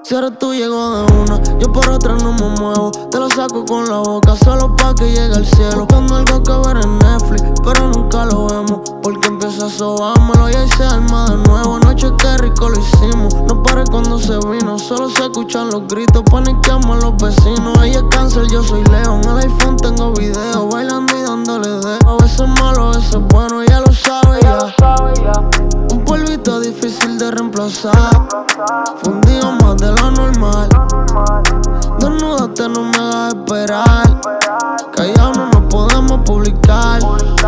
Si eres tú llego de una, yo por otra no me muevo. Te lo saco con la boca solo pa' que llegue al cielo. Buscando algo que ver en Netflix, pero nunca lo vemos, porque empieza a sobármelo y ahí se arma de nuevo. Anoche qué rico lo hicimos, no paré cuando se vino. Solo se escuchan los gritos, paniqueamos a los vecinos. Ella es cáncer, yo soy león. En el iPhone tengo video, bailando y dándole dedo. A veces malo, a veces bueno, ella lo sabe ya. Un polvito difícil de reemplazar, fundido más de lo normal. Desnúdate, no me hagas esperar. Callado no nos podemos publicar.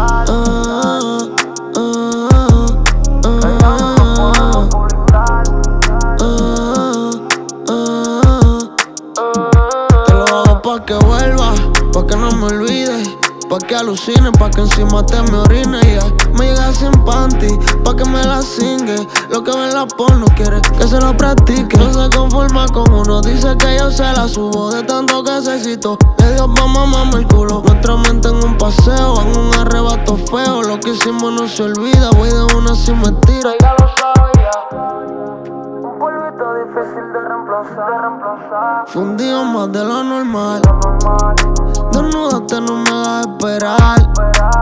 Te lo hago pa' que vuelva, pa' que no me olvides, pa' que alucine, pa' que encima te me orine. Me llega sin panty, pa' que me la cingue. Lo que ve la porno quiere que se lo practique. No se conforma con uno, dice que yo se la subo. De tanto que se citó, le dio pa' mamarme el culo. Nuestra mente en un paseo, en un arrebato feo. Lo que hicimos no se olvida, voy de una sin mentira. Ella lo sabe ya. Un polvito difícil de reemplazar, fundido más de lo normal. Desnúdate, no me hagas esperar.